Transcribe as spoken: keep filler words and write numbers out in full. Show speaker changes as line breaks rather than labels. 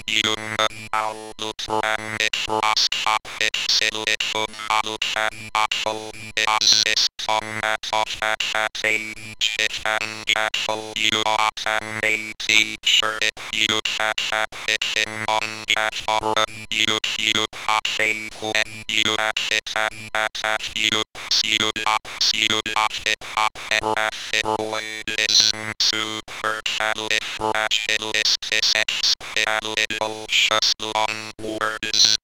human outram Frostapixilifum Aluchan Apple Assist on Metapage if and Apple you are a teacher if you have it on Gatoran you you have a when you have it and that you you have you have it have listen to her califragilisticexpialidocious long words